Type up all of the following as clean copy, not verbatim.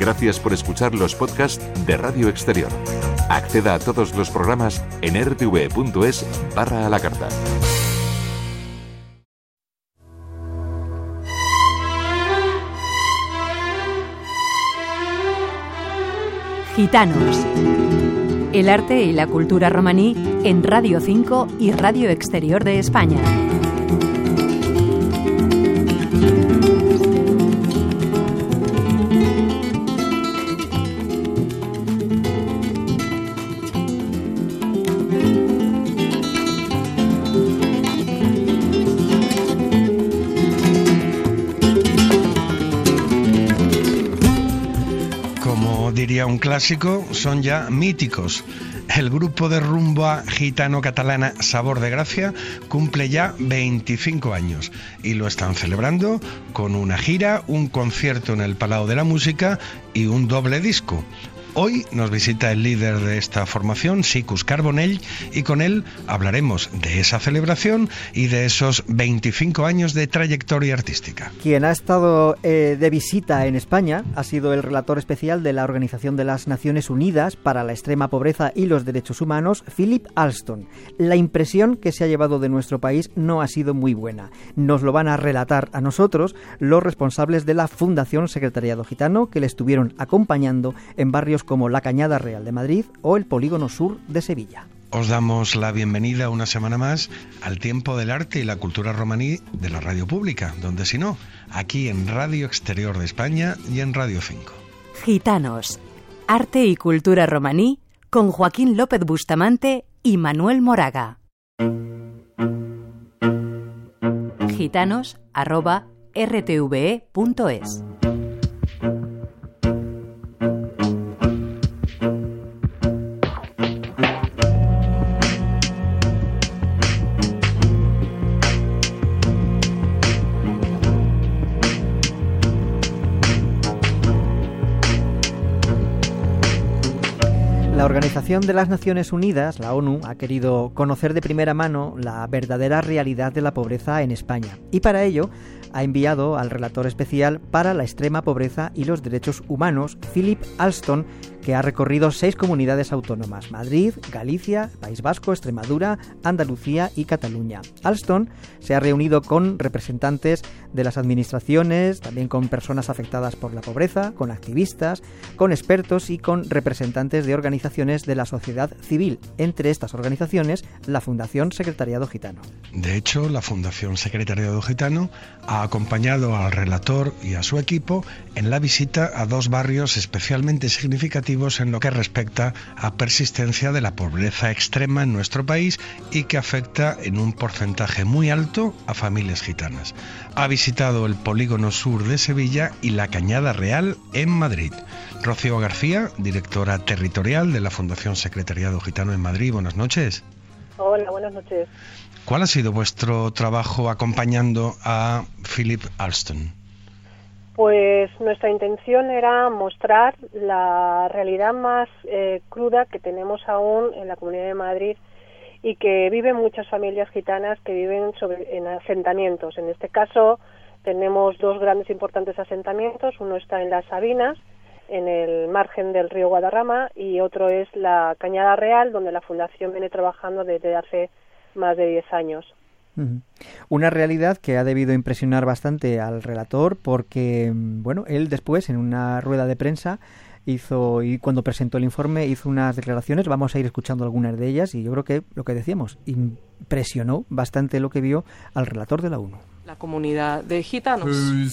Gracias por escuchar los podcasts de Radio Exterior. Acceda a todos los programas en rtv.es/a la carta. Gitanos. El arte y la cultura romaní en Radio 5 y Radio Exterior de España. Diría un clásico, son ya míticos. El grupo de rumba gitano-catalana Sabor de Gracia cumple ya 25 años y lo están celebrando con una gira, un concierto en el Palau de la Música y un doble disco. Hoy nos visita el líder de esta formación, Sicus Carbonell, y con él hablaremos de esa celebración y de esos 25 años de trayectoria artística. Quien ha estado de visita en España ha sido el relator especial de la Organización de las Naciones Unidas para la Extrema Pobreza y los Derechos Humanos, Philip Alston. La impresión que se ha llevado de nuestro país no ha sido muy buena. Nos lo van a relatar a nosotros los responsables de la Fundación Secretariado Gitano, que le estuvieron acompañando en barrios como la Cañada Real de Madrid o el Polígono Sur de Sevilla. Os damos la bienvenida una semana más al tiempo del arte y la cultura romaní de la radio pública, donde si no, aquí en Radio Exterior de España y en Radio 5. Gitanos, arte y cultura romaní con Joaquín López Bustamante y Manuel Moraga. gitanos@rtve.es. La Organización de las Naciones Unidas, la ONU, ha querido conocer de primera mano la verdadera realidad de la pobreza en España y para ello ha enviado al relator especial para la extrema pobreza y los derechos humanos, Philip Alston, que ha recorrido 6 comunidades autónomas: Madrid, Galicia, País Vasco, Extremadura, Andalucía y Cataluña. Alston se ha reunido con representantes de las administraciones, también con personas afectadas por la pobreza, con activistas, con expertos y con representantes de organizaciones de la sociedad civil. Entre estas organizaciones, la Fundación Secretariado Gitano. De hecho, la Fundación Secretariado Gitano ha acompañado al relator y a su equipo en la visita a 2 barrios especialmente significativos en lo que respecta a persistencia de la pobreza extrema en nuestro país y que afecta en un porcentaje muy alto a familias gitanas. Ha visitado el Polígono Sur de Sevilla y la Cañada Real en Madrid. Rocío García, directora territorial de la Fundación Secretariado Gitano en Madrid. Buenas noches. Hola, buenas noches. ¿Cuál ha sido vuestro trabajo acompañando a Philip Alston? Pues nuestra intención era mostrar la realidad más cruda que tenemos aún en la Comunidad de Madrid y que viven muchas familias gitanas que viven en asentamientos. En este caso tenemos 2 grandes importantes asentamientos. Uno está en Las Sabinas, en el margen del río Guadarrama, y otro es la Cañada Real, donde la Fundación viene trabajando desde hace más de 10 años. Una realidad que ha debido impresionar bastante al relator porque, bueno, él después en una rueda de prensa y cuando presentó el informe hizo unas declaraciones, vamos a ir escuchando algunas de ellas y yo creo que lo que decíamos, impresionó bastante lo que vio al relator de la ONU. La comunidad de gitanos,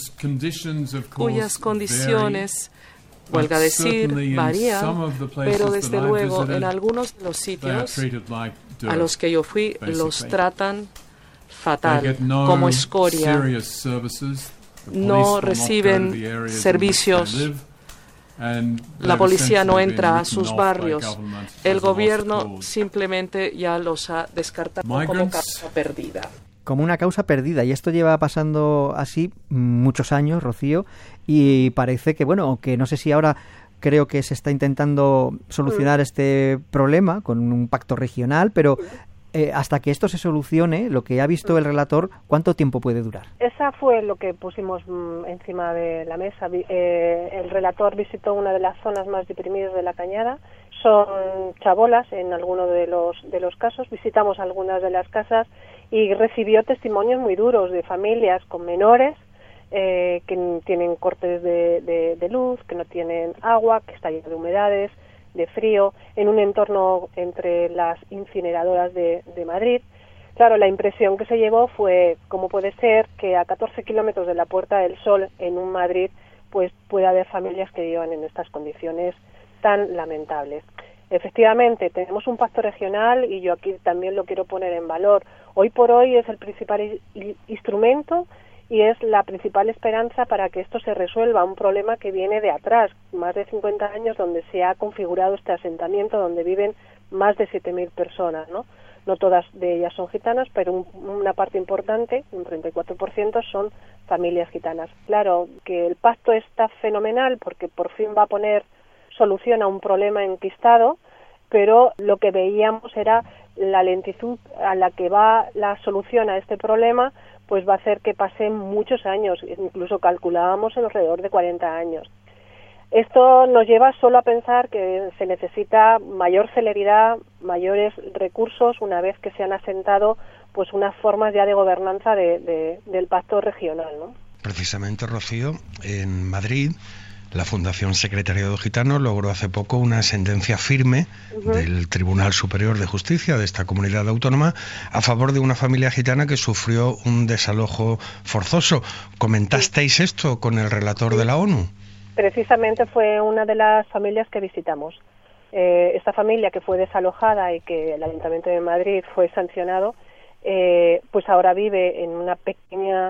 cuyas condiciones, huelga decir, varían, pero desde luego en algunos de los sitios a los que yo fui los tratan fatal, como escoria. No reciben servicios. La policía no entra a sus barrios. El gobierno simplemente ya los ha descartado como causa perdida. Como una causa perdida, y esto lleva pasando así muchos años, Rocío, y parece que, bueno, aunque no sé si ahora creo que se está intentando solucionar este problema con un pacto regional, pero hasta que esto se solucione, lo que ha visto el relator, ¿cuánto tiempo puede durar? Esa fue lo que pusimos encima de la mesa. El relator visitó una de las zonas más deprimidas de la Cañada. Son chabolas en algunos de los casos. Visitamos algunas de las casas y recibió testimonios muy duros de familias con menores que tienen cortes de luz, que no tienen agua, que está lleno de humedades, de frío, en un entorno entre las incineradoras de Madrid. Claro, la impresión que se llevó fue cómo puede ser que a 14 kilómetros de la Puerta del Sol, en un Madrid, pues pueda haber familias que vivan en estas condiciones tan lamentables. Efectivamente, tenemos un pacto regional y yo aquí también lo quiero poner en valor. Hoy por hoy es el principal instrumento y es la principal esperanza para que esto se resuelva, un problema que viene de atrás, más de 50 años donde se ha configurado este asentamiento, donde viven más de 7.000 personas, ¿no? No todas de ellas son gitanas, pero una parte importante, un 34%, son familias gitanas. Claro que el pacto está fenomenal porque por fin va a poner solución a un problema enquistado, pero lo que veíamos era la lentitud a la que va la solución a este problema, pues va a hacer que pasen muchos años, incluso calculábamos en alrededor de 40 años. Esto nos lleva solo a pensar que se necesita mayor celeridad, mayores recursos, una vez que se han asentado pues unas formas ya de gobernanza del pacto regional, ¿no? Precisamente, Rocío, en Madrid, la Fundación Secretariado Gitano logró hace poco una sentencia firme del Tribunal Superior de Justicia de esta comunidad autónoma a favor de una familia gitana que sufrió un desalojo forzoso. ¿Comentasteis esto con el relator de la ONU? Precisamente fue una de las familias que visitamos. Esta familia que fue desalojada y que el Ayuntamiento de Madrid fue sancionado, pues ahora vive en una pequeña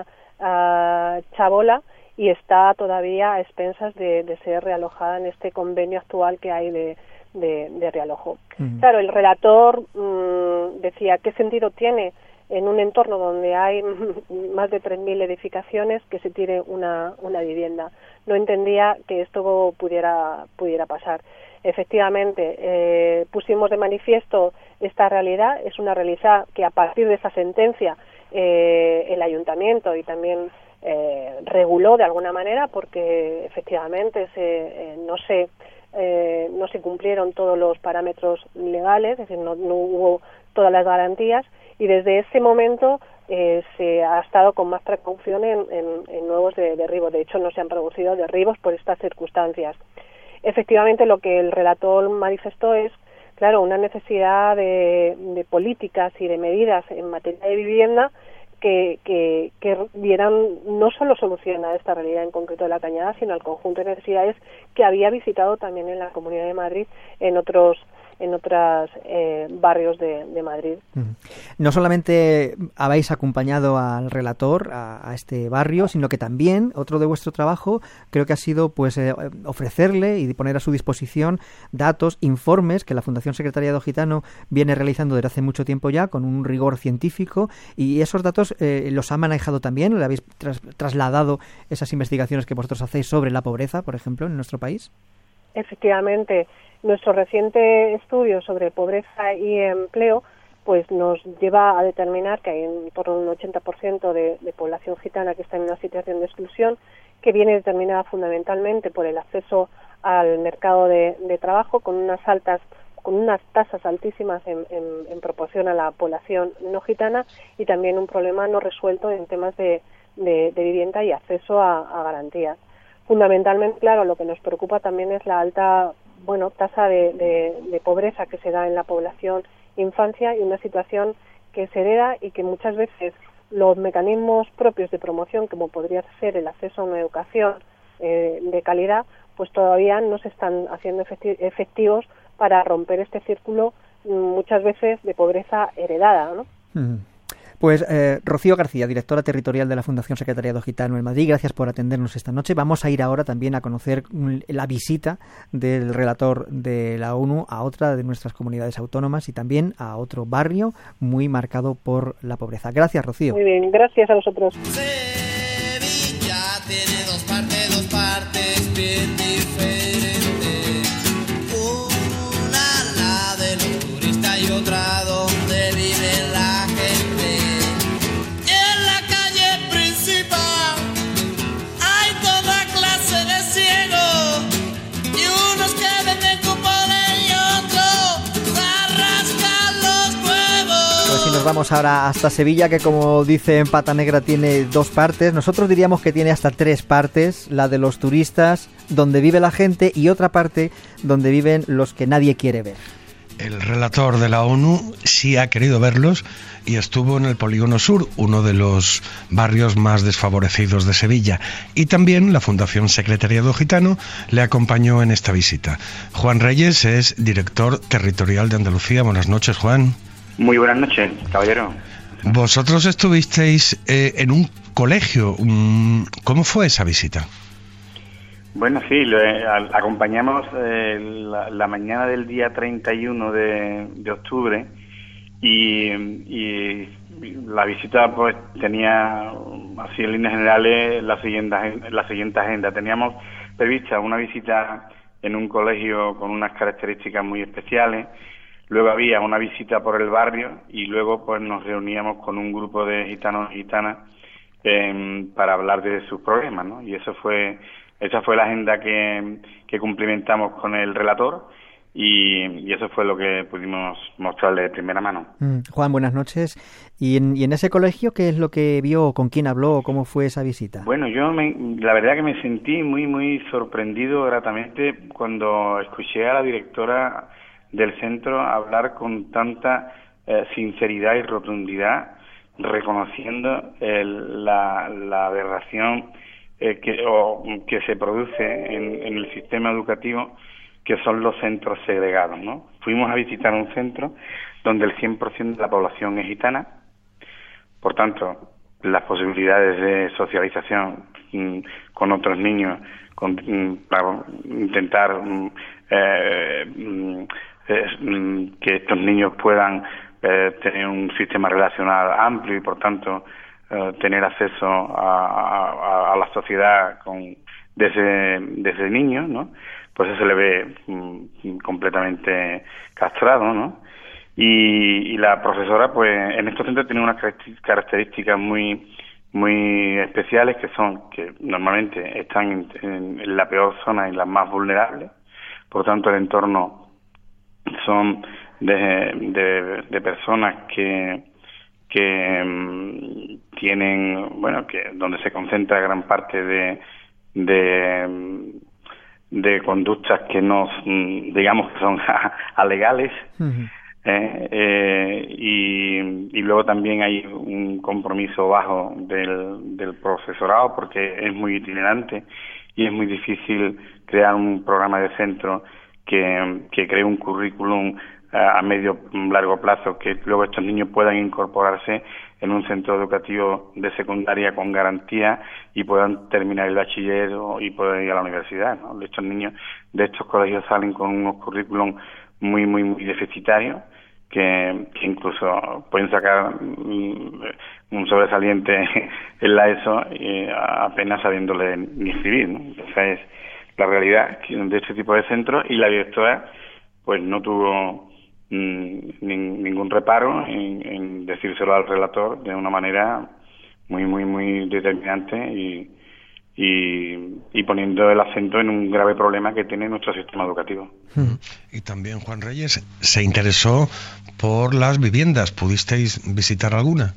chabola y está todavía a expensas de ser realojada en este convenio actual que hay de realojo. Claro, el relator decía, ¿qué sentido tiene en un entorno donde hay más de 3.000 edificaciones que se tire una vivienda? No entendía que esto pudiera pasar. Efectivamente, pusimos de manifiesto esta realidad. Es una realidad que a partir de esa sentencia el ayuntamiento y también reguló de alguna manera, porque efectivamente no se cumplieron todos los parámetros legales, es decir, no hubo todas las garantías, y desde ese momento se ha estado con más precaución en nuevos derribos. De hecho, no se han producido derribos por estas circunstancias. Efectivamente, lo que el relator manifestó es, claro, una necesidad de políticas y de medidas en materia de vivienda que dieran no solo solución a esta realidad en concreto de la Cañada, sino al conjunto de necesidades que había visitado también en la Comunidad de Madrid, en otros barrios de Madrid. No solamente habéis acompañado al relator a este barrio, sino que también otro de vuestro trabajo creo que ha sido pues ofrecerle y poner a su disposición datos, informes que la Fundación Secretariado Gitano viene realizando desde hace mucho tiempo ya con un rigor científico, y esos datos los ha manejado también. ¿Le habéis trasladado esas investigaciones que vosotros hacéis sobre la pobreza, por ejemplo, en nuestro país? Efectivamente. Nuestro reciente estudio sobre pobreza y empleo pues nos lleva a determinar que hay en torno a un 80% de población gitana que está en una situación de exclusión, que viene determinada fundamentalmente por el acceso al mercado de trabajo, con unas tasas altísimas en proporción a la población no gitana, y también un problema no resuelto en temas de vivienda y acceso a garantías. Fundamentalmente, claro, lo que nos preocupa también es la alta tasa de pobreza que se da en la población infancia, y una situación que se hereda y que muchas veces los mecanismos propios de promoción, como podría ser el acceso a una educación de calidad, pues todavía no se están haciendo efectivos para romper este círculo muchas veces de pobreza heredada, ¿no? Pues Rocío García, directora territorial de la Fundación Secretariado Gitano en Madrid, gracias por atendernos esta noche. Vamos a ir ahora también a conocer la visita del relator de la ONU a otra de nuestras comunidades autónomas y también a otro barrio muy marcado por la pobreza. Gracias, Rocío. Muy bien, gracias a vosotros. Sevilla tiene dos partes bien diferentes. Una la de los turistas y otra donde viven vamos ahora hasta Sevilla, que como dice en Pata Negra tiene 2 partes. Nosotros diríamos que tiene hasta 3 partes: la de los turistas, donde vive la gente, y otra parte donde viven los que nadie quiere ver. El relator de la ONU sí ha querido verlos y estuvo en el Polígono Sur, uno de los barrios más desfavorecidos de Sevilla. Y también la Fundación Secretariado Gitano le acompañó en esta visita. Juan Reyes es director territorial de Andalucía. Buenas noches, Juan. Muy buenas noches, caballero. Vosotros estuvisteis en un colegio. ¿Cómo fue esa visita? Bueno, sí, acompañamos la mañana del día 31 de octubre y la visita pues tenía, así en líneas generales, la siguiente agenda. Teníamos prevista una visita en un colegio con unas características muy especiales, luego había una visita por el barrio y luego pues nos reuníamos con un grupo de gitanos y gitanas para hablar de sus problemas, ¿no? Y esa fue la agenda que cumplimentamos con el relator y eso fue lo que pudimos mostrarle de primera mano. Juan, buenas noches. ¿Y en ese colegio qué es lo que vio, con quién habló, cómo fue esa visita? Bueno, la verdad que me sentí muy sorprendido gratamente cuando escuché a la directora del centro hablar con tanta sinceridad y rotundidad, reconociendo la aberración que se produce en el sistema educativo, que son los centros segregados, ¿no? Fuimos a visitar un centro donde el 100% de la población es gitana, por tanto, las posibilidades de socialización con otros niños, para intentar que estos niños puedan tener un sistema relacional amplio y, por tanto, tener acceso a la sociedad desde niños, ¿no? Pues eso se le ve completamente castrado, ¿no? Y la profesora, pues, en estos centros tiene unas características muy especiales, que normalmente están en la peor zona y las más vulnerables. Por tanto, el entorno son de personas que tienen, bueno, que donde se concentra gran parte de conductas que no, digamos, que son alegales. Uh-huh. Y luego también hay un compromiso bajo del profesorado, porque es muy itinerante y es muy difícil crear un programa de centro que cree un currículum a medio largo plazo, que luego estos niños puedan incorporarse en un centro educativo de secundaria con garantía y puedan terminar el bachiller y poder ir a la universidad, ¿no? Estos niños de estos colegios salen con unos currículum muy deficitarios, que incluso pueden sacar un sobresaliente en la ESO apenas sabiéndole ni escribir, ¿no? Esa es la realidad de este tipo de centros, y la directora pues no tuvo ningún reparo en decírselo al relator de una manera muy determinante y poniendo el acento en un grave problema que tiene nuestro sistema educativo. Y también Juan Reyes se interesó por las viviendas. ¿Pudisteis visitar alguna?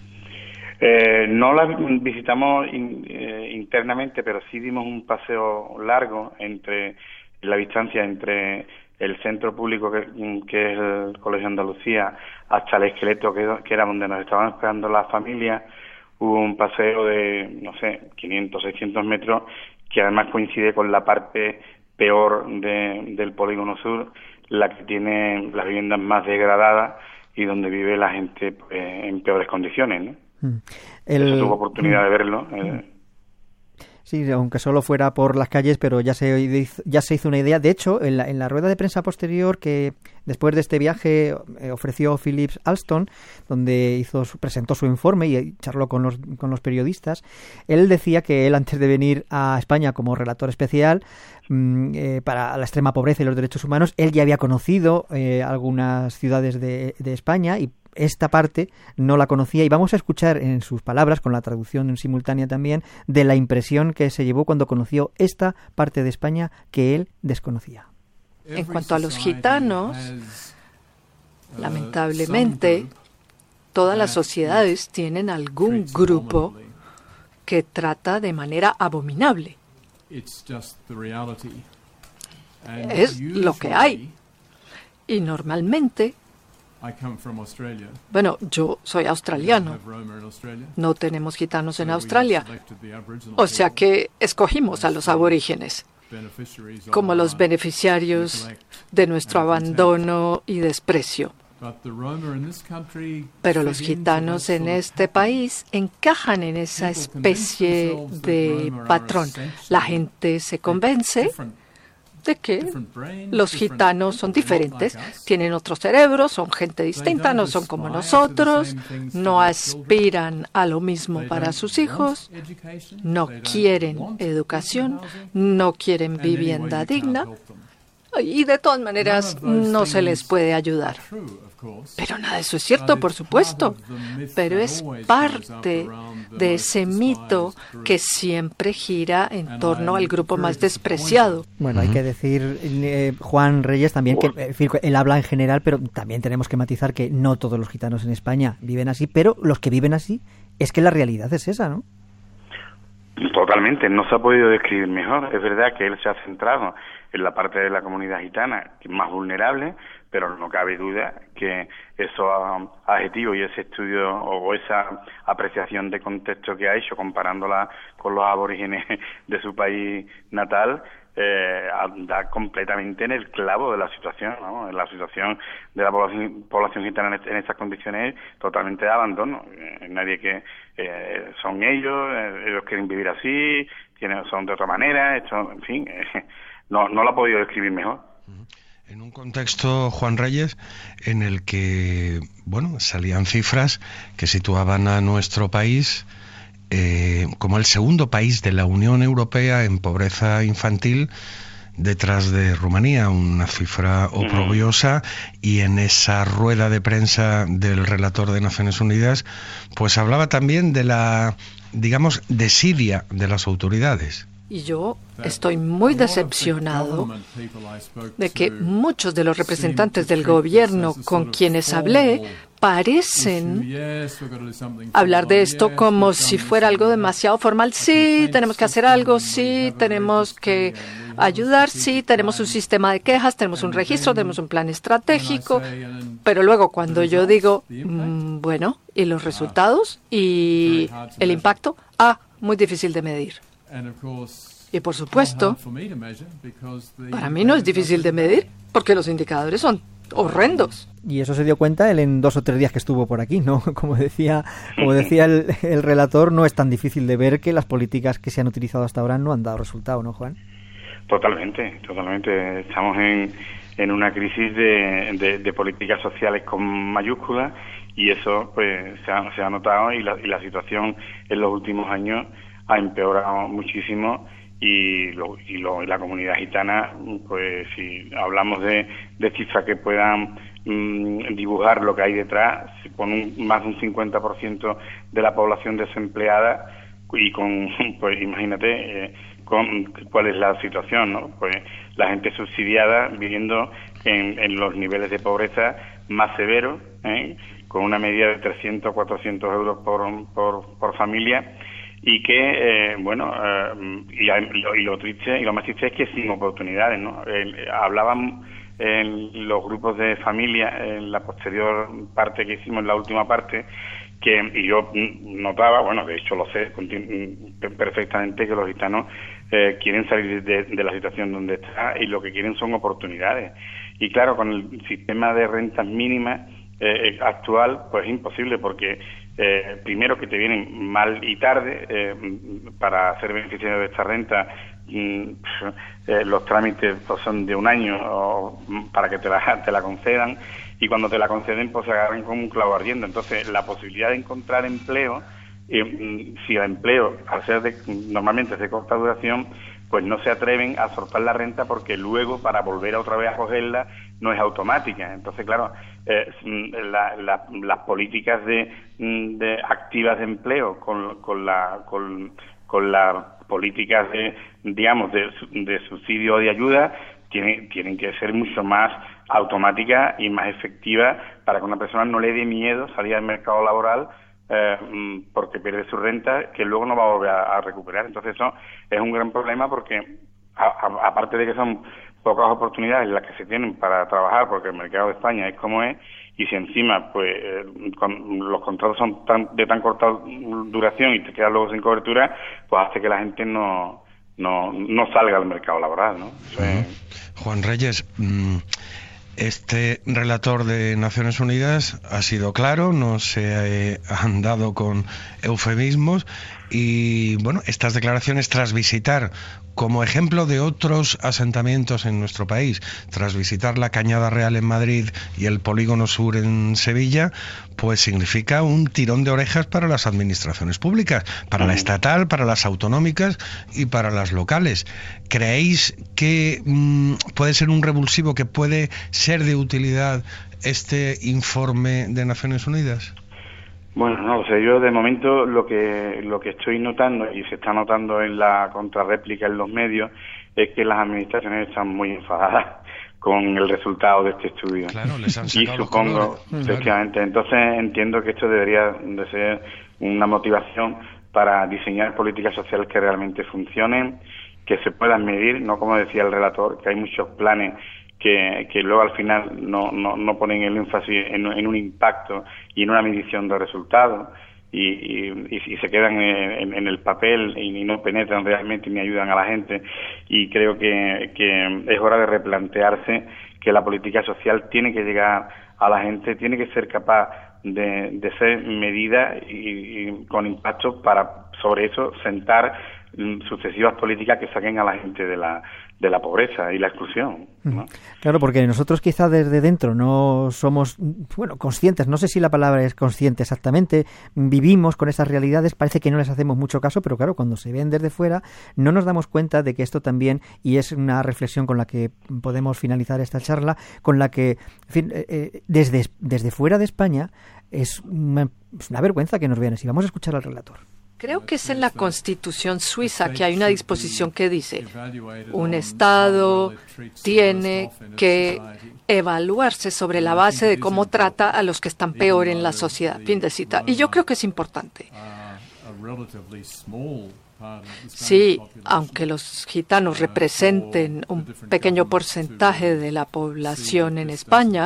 No las visitamos internamente, pero sí dimos un paseo largo la distancia entre el centro público que es el Colegio Andalucía hasta el Esqueleto, que era donde nos estaban esperando las familias. Hubo un paseo de, 500, 600 metros, que además coincide con la parte peor del Polígono Sur, la que tiene las viviendas más degradadas y donde vive la gente pues, en peores condiciones, ¿no? Eso tuvo oportunidad de verlo. Sí, aunque solo fuera por las calles, pero ya se hizo una idea. De hecho, en la rueda de prensa posterior que después de este viaje ofreció Philip Alston, donde presentó su informe y charló con los periodistas, él decía que él, antes de venir a España como relator especial para la extrema pobreza y los derechos humanos, él ya había conocido algunas ciudades de España y esta parte no la conocía, y vamos a escuchar en sus palabras, con la traducción en simultánea también, de la impresión que se llevó cuando conoció esta parte de España que él desconocía. En cuanto a los gitanos, lamentablemente, todas las sociedades tienen algún grupo que trata de manera abominable. Es lo que hay. Y normalmente, bueno, yo soy australiano. No tenemos gitanos en Australia. O sea que escogimos a los aborígenes como los beneficiarios de nuestro abandono y desprecio. Pero los gitanos en este país encajan en esa especie de patrón. La gente se convence de que los gitanos son diferentes, tienen otro cerebro, son gente distinta, no son como nosotros, no aspiran a lo mismo para sus hijos, no quieren educación, no quieren vivienda digna y de todas maneras no se les puede ayudar. Pero nada de eso es cierto, por supuesto, pero es parte de ese mito que siempre gira en torno al grupo más despreciado. Bueno, hay que decir, Juan Reyes, también que él habla en general, pero también tenemos que matizar que no todos los gitanos en España viven así, pero los que viven así, es que la realidad es esa, ¿no? Totalmente, no se ha podido describir mejor. Es verdad que él se ha centrado en la parte de la comunidad gitana que es más vulnerable, pero no cabe duda que esos adjetivos y ese estudio o esa apreciación de contexto que ha hecho comparándola con los aborígenes de su país natal da completamente en el clavo de la situación, ¿no? En la situación de la población gitana en estas condiciones totalmente de abandono. Nadie que son ellos quieren vivir así, son de otra manera, esto, en fin, no lo ha podido describir mejor. En un contexto, Juan Reyes, en el que, bueno, salían cifras que situaban a nuestro país como el segundo país de la Unión Europea en pobreza infantil, detrás de Rumanía, una cifra oprobiosa, y en esa rueda de prensa del relator de Naciones Unidas, pues hablaba también de la, digamos, desidia de las autoridades. Y yo estoy muy decepcionado de que muchos de los representantes del gobierno con quienes hablé parecen hablar de esto como si fuera algo demasiado formal. Sí, tenemos que hacer algo, sí, tenemos que ayudar, sí, tenemos un sistema de quejas, tenemos un registro, tenemos un plan estratégico, pero luego cuando yo digo, bueno, ¿y los resultados? ¿Y el impacto? Muy difícil de medir. Y por supuesto, para mí no es difícil de medir, porque los indicadores son horrendos. Y eso se dio cuenta él en 2 o 3 días que estuvo por aquí, ¿no? Como decía el relator, no es tan difícil de ver que las políticas que se han utilizado hasta ahora no han dado resultado, ¿no, Juan? Totalmente. Estamos en una crisis de políticas sociales con mayúsculas y eso pues se ha notado y la situación en los últimos años ha empeorado muchísimo y la comunidad gitana, pues si hablamos de cifras que puedan dibujar lo que hay detrás, con más de un 50% de la población desempleada y pues imagínate cuál es la situación, ¿no? Pues la gente subsidiada viviendo en los niveles de pobreza más severos, con una media de 300 o 400 euros por familia. Y que, y lo triste y lo más triste es que sin oportunidades, ¿no? Hablaban en los grupos de familia, en la posterior parte que hicimos, en la última parte, y yo notaba, bueno, de hecho lo sé perfectamente, que los gitanos quieren salir de la situación donde está y lo que quieren son oportunidades. Y claro, con el sistema de rentas mínimas actual, pues es imposible porque primero que te vienen mal y tarde para ser beneficiario de esta renta. Los trámites pues, son de 1 año para que te la concedan y cuando te la conceden pues se agarran como un clavo ardiendo. Entonces la posibilidad de encontrar empleo, si el empleo al ser normalmente es de corta duración, pues no se atreven a soltar la renta porque luego para volver otra vez a cogerla no es automática. Entonces, claro, las políticas de activas de empleo con las políticas de subsidio o de ayuda tienen que ser mucho más automáticas y más efectivas para que una persona no le dé miedo salir al mercado laboral porque pierde su renta, que luego no va a volver a recuperar. Entonces eso es un gran problema porque, aparte de que son pocas oportunidades las que se tienen para trabajar, porque el mercado de España es como es, y si encima pues los contratos son de tan corta duración y te quedas luego sin cobertura, pues hace que la gente no salga al mercado laboral, ¿no? Juan Reyes, este relator de Naciones Unidas ha sido claro, no se ha andado con eufemismos y, bueno, estas declaraciones tras visitar, como ejemplo de otros asentamientos en nuestro país, tras visitar la Cañada Real en Madrid y el Polígono Sur en Sevilla, pues significa un tirón de orejas para las administraciones públicas, para la estatal, para las autonómicas y para las locales. ¿Creéis que puede ser un revulsivo, que puede ser de utilidad este informe de Naciones Unidas? Bueno, no lo sé. Yo de momento lo que estoy notando, y se está notando en la contrarréplica en los medios, es que las administraciones están muy enfadadas con el resultado de este estudio. Claro, les han sacado y supongo, efectivamente, entonces entiendo que esto debería de ser una motivación para diseñar políticas sociales que realmente funcionen, que se puedan medir, no como decía el relator, que hay muchos planes que luego al final no ponen el énfasis en un impacto y en una medición de resultados y se quedan en el papel y no penetran realmente ni ayudan a la gente. Y creo que es hora de replantearse que la política social tiene que llegar a la gente, tiene que ser capaz de ser medida y con impacto para sobre eso sentar sucesivas políticas que saquen a la gente de la pobreza y la exclusión, ¿no? Claro, porque nosotros quizá desde dentro no somos, conscientes, no sé si la palabra es consciente exactamente, vivimos con esas realidades, parece que no les hacemos mucho caso, pero claro, cuando se ven desde fuera no nos damos cuenta de que esto también, y es una reflexión con la que podemos finalizar esta charla, con la que, en fin, desde fuera de España es una vergüenza que nos vean así. Vamos a escuchar al relator. Creo que es en la Constitución suiza que hay una disposición que dice: un Estado tiene que evaluarse sobre la base de cómo trata a los que están peor en la sociedad. Fin de cita. Y yo creo que es importante. Sí, aunque los gitanos representen un pequeño porcentaje de la población en España,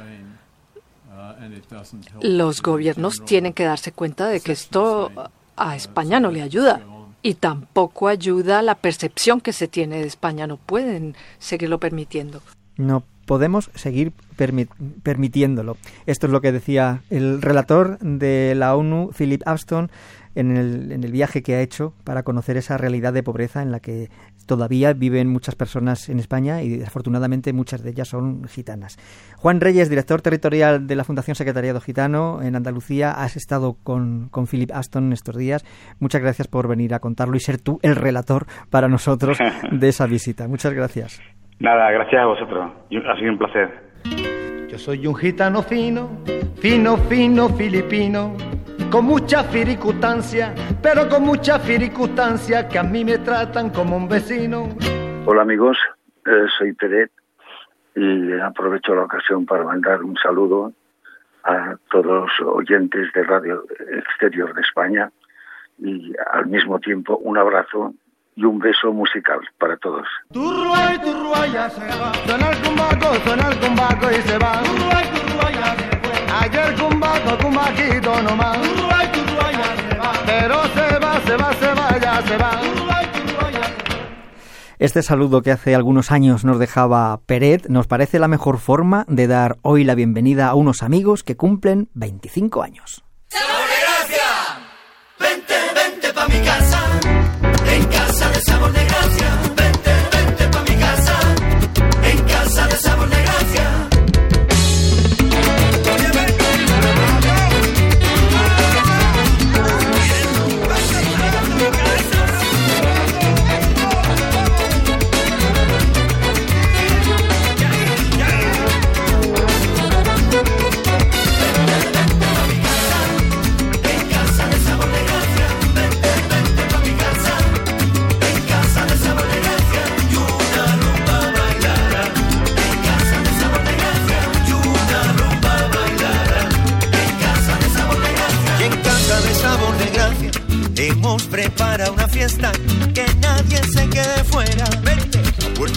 los gobiernos tienen que darse cuenta de que esto a España no le ayuda y tampoco ayuda la percepción que se tiene de España. No pueden seguirlo permitiendo. No podemos seguir permitiéndolo. Esto es lo que decía el relator de la ONU, Philip Ashton, en el viaje que ha hecho para conocer esa realidad de pobreza en la que todavía viven muchas personas en España y desafortunadamente muchas de ellas son gitanas. Juan Reyes, director territorial de la Fundación Secretariado Gitano en Andalucía, has estado con Philip Ashton estos días. Muchas gracias por venir a contarlo y ser tú el relator para nosotros de esa visita. Muchas gracias. Nada, gracias a vosotros. Ha sido un placer. Yo soy un gitano fino, filipino, con mucha firicustancia, pero con mucha firicustancia, que a mí me tratan como un vecino. Hola amigos, soy Peret y aprovecho la ocasión para mandar un saludo a todos los oyentes de Radio Exterior de España y al mismo tiempo un abrazo y un beso musical para todos. Turruay, ya se va. Suena el cumbaco y se va. Turruay, ya se fue. Ayer cumbaquito nomás. Turruay, ya se va. Pero ya se va. Este saludo que hace algunos años nos dejaba Peret nos parece la mejor forma de dar hoy la bienvenida a unos amigos que cumplen 25 años. ¡Sabor de Gracia! Vente pa' mi casa. En casa de Sabor de Gracia, vente pa' mi casa. En casa de Sabor de Gracia. En casa de Sabor de Gracia, vente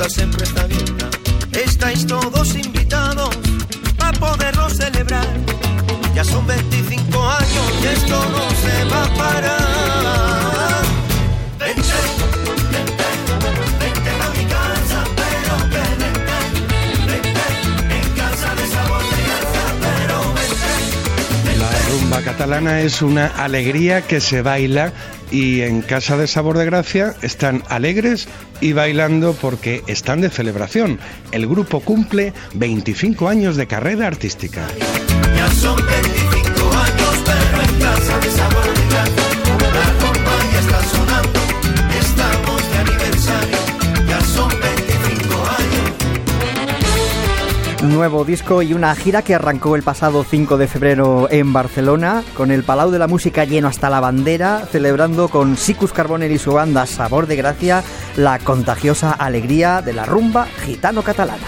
casa siempre está abierta. Estáis todos invitados a poderlo celebrar. Ya son 25 años y esto no se va a parar. Vente, vente, vente a mi casa, pero que vente, en casa de Sabor de Gracia, pero vente. La rumba catalana es una alegría que se baila, y en Casa de Sabor de Gracia están alegres y bailando porque están de celebración. El grupo cumple 25 años de carrera artística. Ya son 25 años, pero en Casa de Sabor de Gracia la rumba ya está sonando. Estamos de aniversario, ya son 25 años. Nuevo disco y una gira que arrancó el pasado 5 de febrero en Barcelona, con el Palau de la Música lleno hasta la bandera, celebrando con Sicus Carbonell y su banda Sabor de Gracia la contagiosa alegría de la rumba gitano-catalana.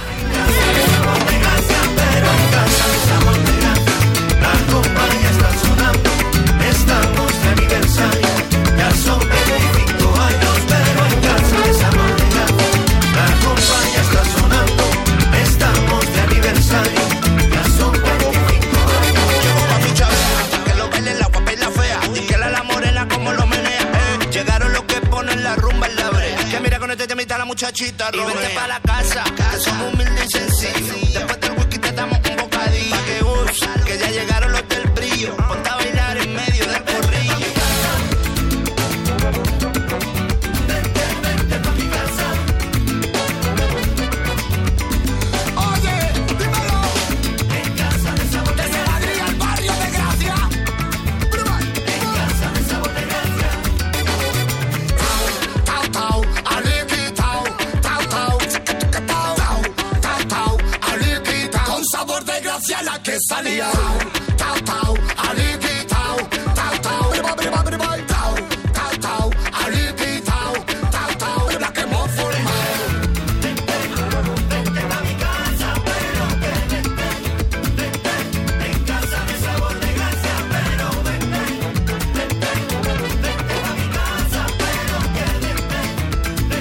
Muchachita, y vente pa' la casa, que somos humildes y sencillos. Después del whisky te damos un bocadillo. Pa' que goces, que ya llegaron los del brillo. Ponte a bailar en medio del corrillo. Vente, vente pa' mi casa. Oye, dímelo. En Casa de Sabor de Gracia. Desde Madrid al barrio de Gracia. En Casa de Sabor de Gracia. Tau, tau, aliqui, tau. Sabor de Gracia la que salía. Tau, tau, aliqui, tau, tau, tau, briba, briba, briba, tau, tau, tau, aliqui, tau, tau, tau, la que hemos formado. Vente a mi casa, pero que vente, en Casa de Sabor de Gracia, pero vente a mi casa, pero que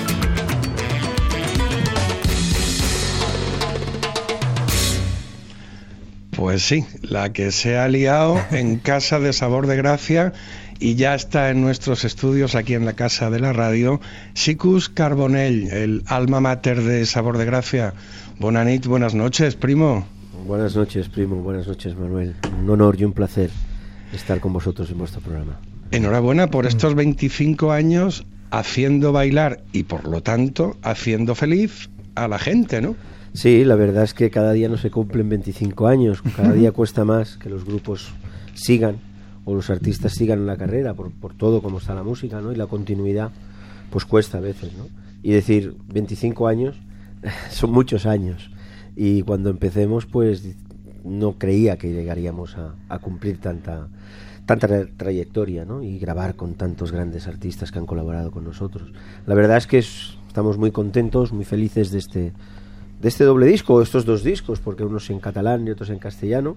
Pues sí, la que se ha liado en Casa de Sabor de Gracia, y ya está en nuestros estudios aquí en la Casa de la Radio Sicus Carbonell, el alma mater de Sabor de Gracia. Bona nit, buenas noches, primo. Buenas noches, primo, buenas noches, Manuel. Un honor y un placer estar con vosotros en vuestro programa. Enhorabuena por estos 25 años haciendo bailar y, por lo tanto, haciendo feliz a la gente, ¿no? Sí, la verdad es que cada día no se cumplen 25 años, cada día cuesta más que los grupos sigan o los artistas sigan en la carrera por todo como está la música, ¿no? Y la continuidad pues cuesta a veces, ¿no? Y decir 25 años son muchos años, y cuando empecemos pues no creía que llegaríamos a cumplir tanta trayectoria, ¿no? Y grabar con tantos grandes artistas que han colaborado con nosotros. La verdad es que estamos muy contentos, muy felices de este doble disco, estos dos discos, porque unos en catalán y otros en castellano,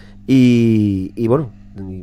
y bueno,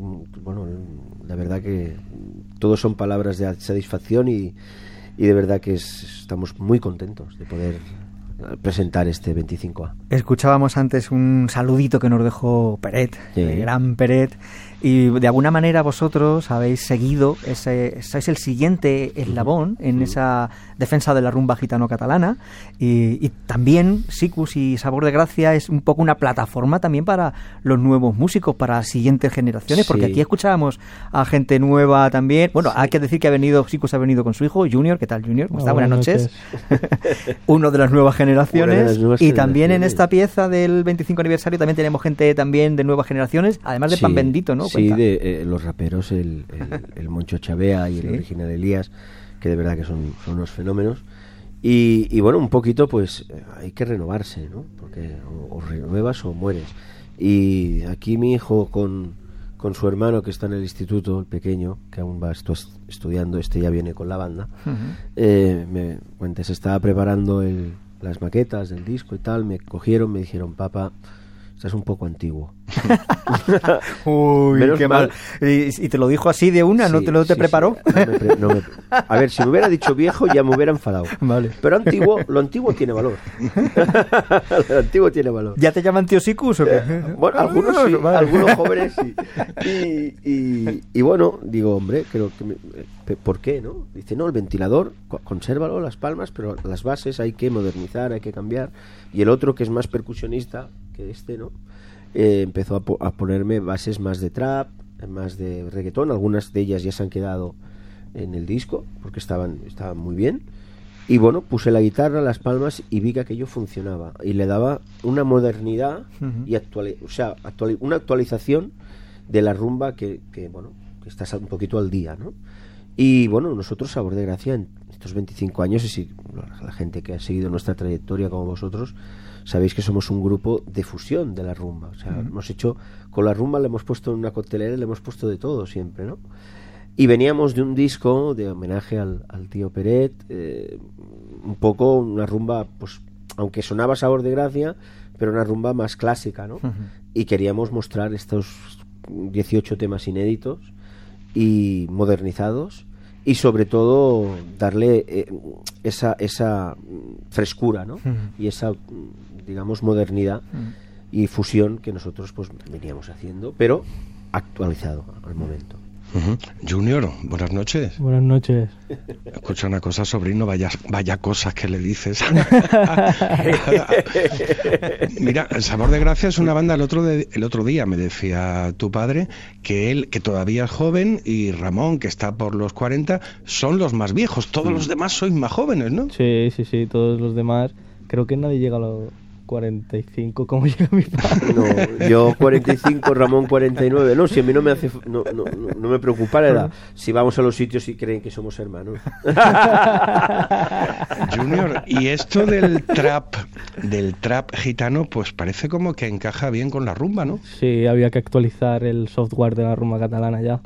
la verdad que todos son palabras de satisfacción, y de verdad que estamos muy contentos de poder presentar este 25A. Escuchábamos antes un saludito que nos dejó Peret, sí, el gran Peret, y de alguna manera vosotros habéis seguido, sois el siguiente eslabón en esa defensa de la rumba gitano-catalana, y también Sicus y Sabor de Gracia es un poco una plataforma también para los nuevos músicos, para las siguientes generaciones, porque aquí escuchábamos a gente nueva también. Bueno, hay que decir que Sicus ha venido con su hijo Junior. ¿Qué tal, Junior? ¿Cómo está? Buenas noches. Uno de las nuevas generaciones, y también en esta pieza del 25 aniversario también tenemos gente también de nuevas generaciones, además de Pan Bendito, ¿no? Sí, de los raperos, el Moncho Chavea y el Original Elías, que de verdad que son unos fenómenos, y bueno, un poquito pues hay que renovarse, ¿no? Porque o renuevas o mueres, y aquí mi hijo con su hermano, que está en el instituto, el pequeño, que aún va estudiando, ya viene con la banda, me cuenta, se estaba preparando las maquetas del disco y tal, me cogieron, me dijeron: papá, estás un poco antiguo. Uy, qué mal. ¿Y te lo dijo así de una? Sí, ¿No te preparó? Sí. A ver, si me hubiera dicho viejo ya me hubiera enfadado. Vale. Pero lo antiguo tiene valor. Lo antiguo tiene valor. ¿Ya te llaman tío Sicus o qué? Bueno, algunos sí, vale. Algunos jóvenes sí. Y bueno, digo, hombre, creo que ¿por qué, no? Dice, no, el ventilador, consérvalo, las palmas, pero las bases hay que modernizar, hay que cambiar. Y el otro, que es más percusionista que ¿no? Empezó a ponerme bases más de trap, más de reggaetón. Algunas de ellas ya se han quedado en el disco porque estaban muy bien. Y bueno, puse la guitarra, las palmas y vi que aquello funcionaba y le daba una modernidad y una actualización de la rumba que estás un poquito al día, ¿no? Y bueno, nosotros, Sabor de Gracia, en estos 25 años, y si la gente que ha seguido nuestra trayectoria como vosotros, sabéis que somos un grupo de fusión de la rumba. O sea, hemos hecho, con la rumba le hemos puesto en una coctelera, le hemos puesto de todo siempre, ¿no? Y veníamos de un disco de homenaje al tío Peret, un poco una rumba, pues, aunque sonaba Sabor de Gracia, pero una rumba más clásica, ¿no? Y queríamos mostrar estos 18 temas inéditos y modernizados, y sobre todo darle esa frescura, ¿no? Y esa, digamos, modernidad y fusión que nosotros pues veníamos haciendo, pero actualizado al momento. Junior, buenas noches. Buenas noches. Escucha una cosa, sobrino, vaya cosas que le dices. Mira, Sabor de Gracia es una banda, el otro día me decía tu padre que él, que todavía es joven, y Ramón, que está por los 40, son los más viejos. Todos los demás sois más jóvenes, ¿no? Sí, todos los demás. Creo que nadie llega a los 45 como llega mi padre. No, yo 45, Ramón 49. No, si a mí no me preocupa la edad. Si vamos a los sitios y creen que somos hermanos. Junior, y esto del trap gitano, pues parece como que encaja bien con la rumba, ¿no? Sí, había que actualizar el software de la rumba catalana ya.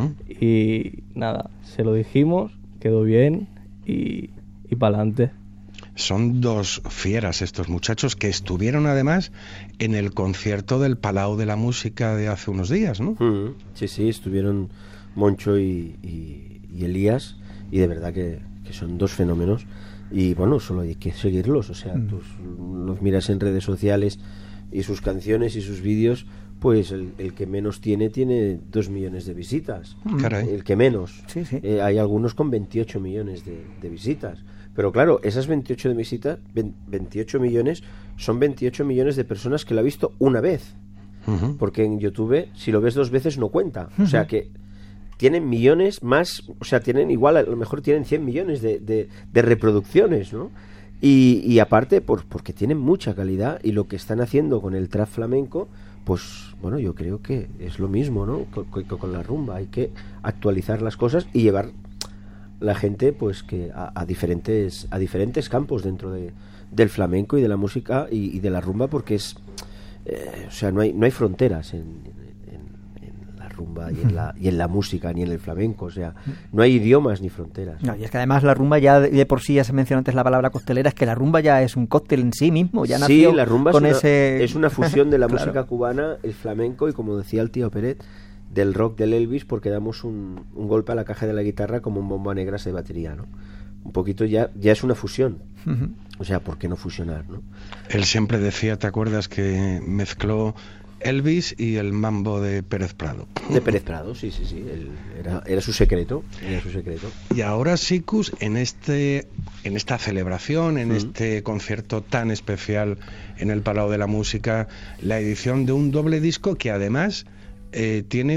Y nada, se lo dijimos, quedó bien y para adelante. Son dos fieras estos muchachos que estuvieron además en el concierto del Palau de la Música de hace unos días, ¿no? Sí, estuvieron Moncho y Elías, y de verdad que son dos fenómenos, y bueno, solo hay que seguirlos, o sea, tú los miras en redes sociales y sus canciones y sus vídeos, pues el que menos tiene 2 millones de visitas. Caray. El que menos. Sí. Hay algunos con 28 millones de visitas. Pero claro, esas 28 millones son 28 millones de personas que lo ha visto una vez. Porque en YouTube, si lo ves 2 veces, no cuenta. O sea que tienen millones más, o sea, tienen igual, a lo mejor tienen 100 millones de reproducciones, ¿no? Y aparte, porque tienen mucha calidad, y lo que están haciendo con el trap flamenco, pues bueno, yo creo que es lo mismo, ¿no? Con la rumba hay que actualizar las cosas y llevar la gente pues que a diferentes campos dentro del flamenco y de la música y de la rumba, porque es o sea, no hay fronteras en la rumba y en la música, ni en el flamenco, o sea, no hay idiomas ni fronteras. No, y es que además la rumba ya de por sí, ya se mencionó antes la palabra costelera, es que la rumba ya es un cóctel en sí mismo, ya nació. Sí, la rumba con es una fusión de la claro. música cubana, el flamenco, y como decía el tío Peret, del rock del Elvis, porque damos un golpe a la caja de la guitarra como un bomba negra de batería, ¿no? Un poquito ya es una fusión. O sea, ¿por qué no fusionar, no? Él siempre decía, ¿te acuerdas que mezcló Elvis y el mambo de Pérez Prado? De Pérez Prado, sí. Era su secreto. Y ahora, Sicus, en esta celebración, en este concierto tan especial en el Palau de la Música, la edición de un doble disco que además tiene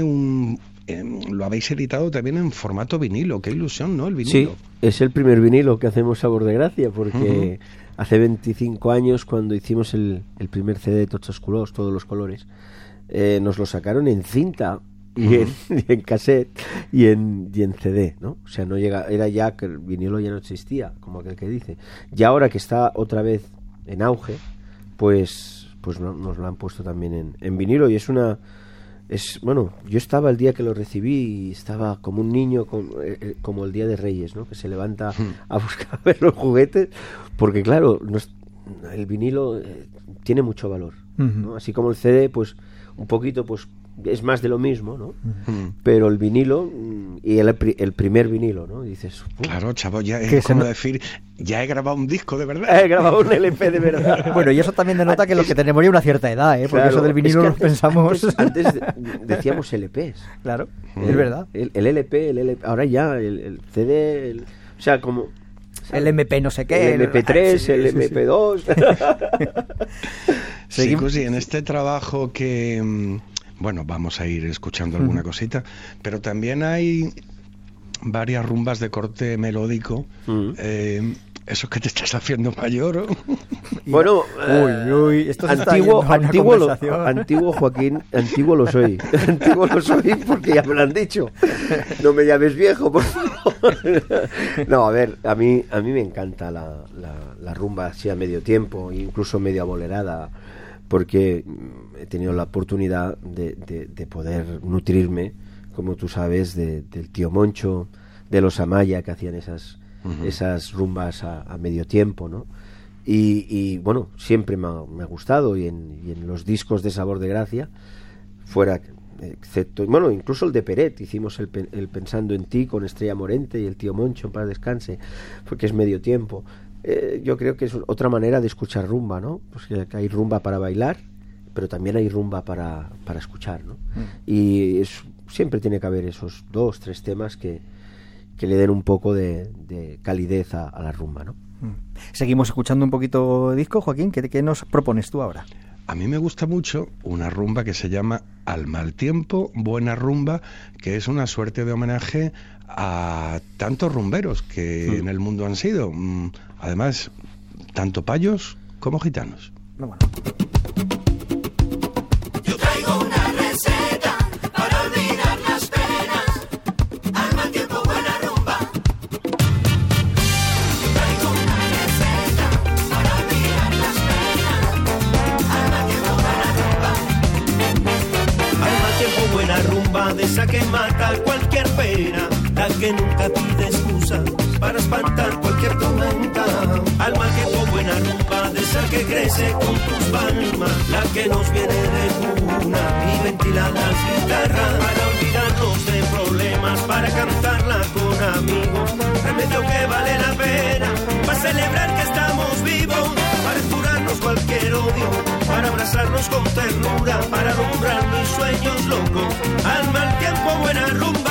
lo habéis editado también en formato vinilo. Qué ilusión, ¿no? El vinilo. Sí, es el primer vinilo que hacemos Sabor de Gracia, porque hace 25 años, cuando hicimos el primer CD de Tots els Colors, Todos los Colores, nos lo sacaron en cinta y en cassette y en CD, ¿no? O sea, no llega, era ya que el vinilo ya no existía, como aquel que dice. Y ahora que está otra vez en auge, pues nos lo han puesto también en vinilo, y bueno, yo estaba el día que lo recibí y estaba como un niño, como el día de Reyes, ¿no? Que se levanta a buscar ver los juguetes, porque claro, el vinilo tiene mucho valor, ¿no? Así como el CD, pues un poquito, pues es más de lo mismo, ¿no? Pero el vinilo y el primer vinilo, ¿no? Dices, claro, chavo, ya es como decir, ya he grabado un disco de verdad. He grabado un LP de verdad. Bueno, y eso también denota que los que tenemos ya una cierta edad, porque claro, eso del vinilo es que pensamos... Antes decíamos LPs. Claro, es verdad. El LP, ahora ya el CD, o sea, como... El MP no sé qué. El MP3, el MP2. Sí, pues sí, en este trabajo que... Bueno, vamos a ir escuchando alguna cosita, pero también hay varias rumbas de corte melódico. Eso que te estás haciendo mayor, ¿o? Bueno, esto antiguo Joaquín, antiguo lo soy. Antiguo lo soy porque ya me lo han dicho. No me llames viejo, por favor. No, a ver, a mí me encanta la rumba así a medio tiempo, incluso medio abolerada, porque he tenido la oportunidad de poder nutrirme, como tú sabes, del tío Moncho, de los Amaya, que hacían esas rumbas a medio tiempo, ¿no? Y bueno, siempre me ha gustado, y en los discos de Sabor de Gracia, fuera, excepto, bueno, incluso el de Peret, hicimos el Pensando en ti con Estrella Morente y el tío Moncho, para descanse, porque es medio tiempo. Yo creo que es otra manera de escuchar rumba, ¿no? Pues que hay rumba para bailar, pero también hay rumba para escuchar, ¿no? Y siempre tiene que haber esos 2, 3 temas que le den un poco de calidez a la rumba, ¿no? Seguimos escuchando un poquito de disco, Joaquín. ¿Qué nos propones tú ahora? A mí me gusta mucho una rumba que se llama Al mal tiempo, buena rumba, que es una suerte de homenaje a tantos rumberos que en el mundo han sido. Además, tanto payos como gitanos. Bueno. Yo traigo una receta para olvidar las penas. Al mal tiempo, buena rumba. Yo traigo una receta para olvidar las penas. Al mal tiempo, buena rumba. Al mal tiempo, buena rumba, de esa que mata cualquier pena, la que nunca pide excusas para espantar cualquier tormenta. Al mal tiempo, buena rumba, de esa que crece con tus palmas, la que nos viene de cuna y ventila las guitarras, para olvidarnos de problemas, para cantarla con amigos, remedio que vale la pena, para celebrar que estamos vivos, para curarnos cualquier odio, para abrazarnos con ternura, para alumbrar mis sueños locos. Al mal tiempo, buena rumba.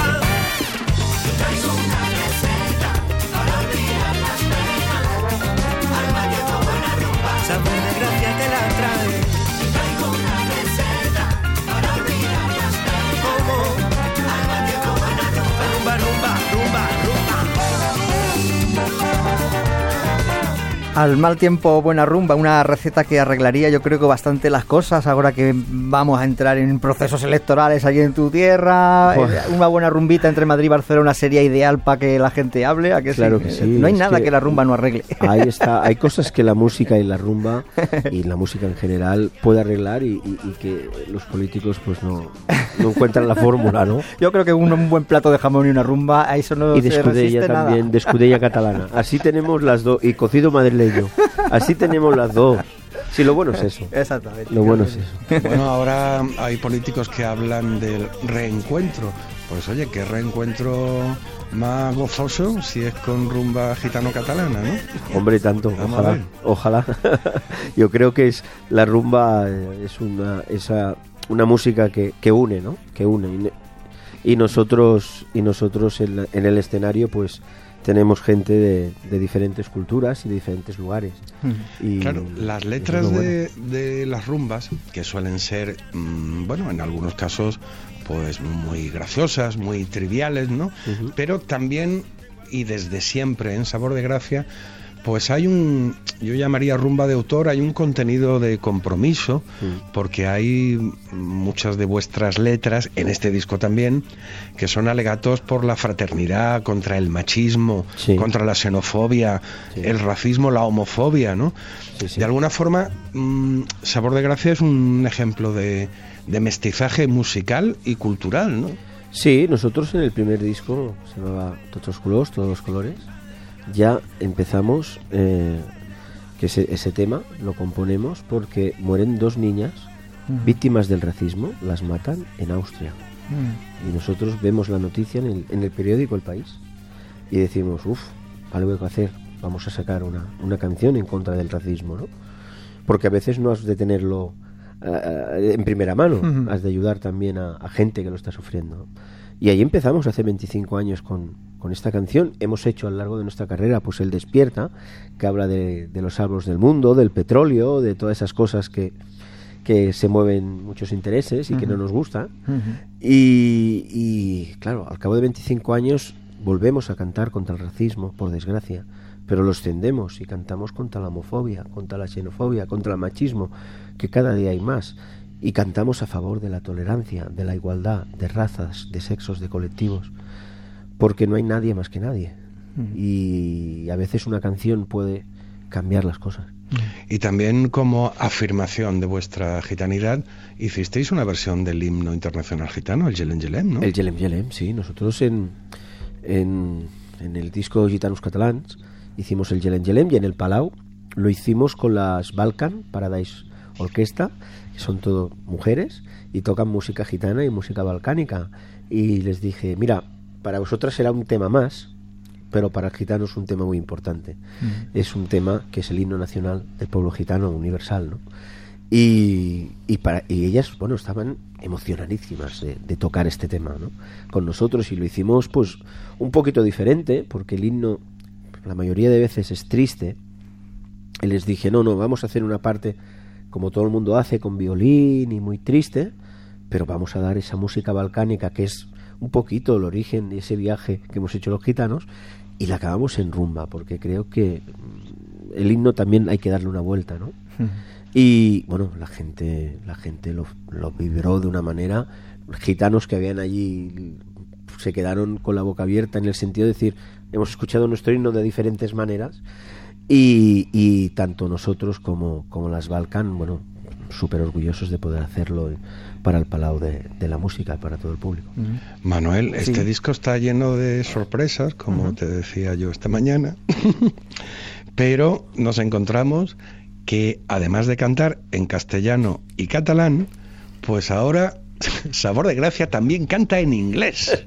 Sabor de Gracia te la trae. Traigo una receta para olvidar las penas. ¿Cómo? Al mal tiempo, buena rumba. Rumba, rumba, rumba, rumba. Al mal tiempo, buena rumba, una receta que arreglaría yo creo que bastante las cosas ahora que vamos a entrar en procesos electorales allí en tu tierra. Una buena rumbita entre Madrid y Barcelona sería ideal para que la gente hable. ¿A que claro sí? Que sí. No hay nada que la rumba no arregle. Ahí está, hay cosas que la música y la rumba y la música en general puede arreglar y que los políticos pues no encuentran la fórmula, ¿no? Yo creo que un buen plato de jamón y una rumba, a eso no y de se escudella resiste también, nada. de escudella catalana. Así tenemos las dos, y cocido madrileño. Así tenemos las dos. Sí, lo bueno es eso. Exactamente. Lo bueno es eso. Bueno, ahora hay políticos que hablan del reencuentro. Pues oye, qué reencuentro más gozoso si es con rumba gitano-catalana, ¿no? Hombre, tanto. Ojalá. Yo creo que la rumba es una música que une, ¿no? Que une. Y nosotros en el escenario, pues tenemos gente de diferentes culturas y de diferentes lugares. Y claro, las letras de las rumbas, que suelen ser, bueno, en algunos casos, pues muy graciosas, muy triviales, ¿no? Pero también, y desde siempre en Sabor de Gracia, pues hay yo llamaría rumba de autor, hay un contenido de compromiso, porque hay muchas de vuestras letras, en este disco también, que son alegatos por la fraternidad, contra el machismo, contra la xenofobia, el racismo, la homofobia, ¿no? De alguna forma, Sabor de Gracia es un ejemplo de mestizaje musical y cultural, ¿no? Sí, nosotros en el primer disco, se llamaba Tots los colors, todos los colores, ya empezamos, que que ese tema lo componemos porque mueren 2 niñas víctimas del racismo, las matan en Austria. Y nosotros vemos la noticia en el periódico El País y decimos, algo hay que hacer, vamos a sacar una canción en contra del racismo, ¿no? Porque a veces no has de tenerlo en primera mano, has de ayudar también a gente que lo está sufriendo, ¿no? Y ahí empezamos hace 25 años con esta canción. Hemos hecho a lo largo de nuestra carrera pues El Despierta, que habla de los hábitos del mundo, del petróleo, de todas esas cosas que se mueven muchos intereses y que no nos gustan. Y claro, al cabo de 25 años volvemos a cantar contra el racismo, por desgracia, pero lo extendemos y cantamos contra la homofobia, contra la xenofobia, contra el machismo, que cada día hay más. Y cantamos a favor de la tolerancia, de la igualdad, de razas, de sexos, de colectivos, porque no hay nadie más que nadie. Y a veces una canción puede cambiar las cosas. Y también como afirmación de vuestra gitanidad, hicisteis una versión del himno internacional gitano, el Yelem Yelem, ¿no? El Yelem Yelem, sí. Nosotros en el disco Gitanos Catalans hicimos el Yelem Yelem, y en el Palau lo hicimos con las Balkan Paradise Orquesta, que son todo mujeres y tocan música gitana y música balcánica. Y les dije, mira, para vosotras será un tema más, pero para el gitano es un tema muy importante. Es un tema que es el himno nacional del pueblo gitano universal, ¿no? Y ellas, bueno, estaban emocionadísimas de tocar este tema, ¿no? Con nosotros, y lo hicimos pues un poquito diferente, porque el himno la mayoría de veces es triste. Y les dije, no, vamos a hacer una parte como todo el mundo hace, con violín y muy triste, pero vamos a dar esa música balcánica que es un poquito el origen de ese viaje que hemos hecho los gitanos, y la acabamos en rumba, porque creo que el himno también hay que darle una vuelta, ¿no? Y bueno, la gente lo vibró de una manera. Los gitanos que habían allí se quedaron con la boca abierta, en el sentido de decir, hemos escuchado nuestro himno de diferentes maneras, y tanto nosotros como las Balkan, bueno, súper orgullosos de poder hacerlo para el Palau de la música, para todo el público. Manuel, este disco está lleno de sorpresas, como te decía yo esta mañana, pero nos encontramos que además de cantar en castellano y catalán, pues ahora Sabor de Gracia también canta en inglés.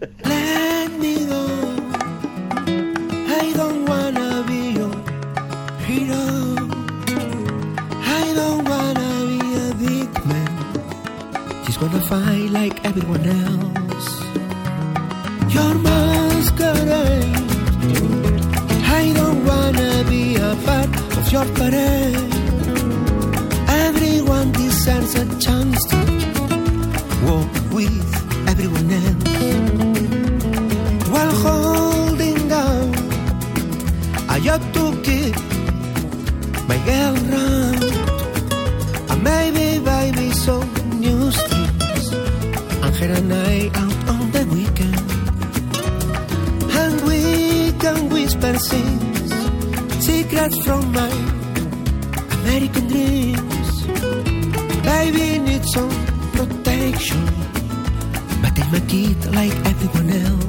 Gonna fight like everyone else. Your masquerade. I don't wanna be a part of your parade. Everyone deserves a chance to walk with everyone else. While holding on, I have to keep my girl round. And maybe baby so used to her and I out on the weekend, and we can whisper secrets from my American dreams. Baby needs some protection, but I'm a kid like everyone else.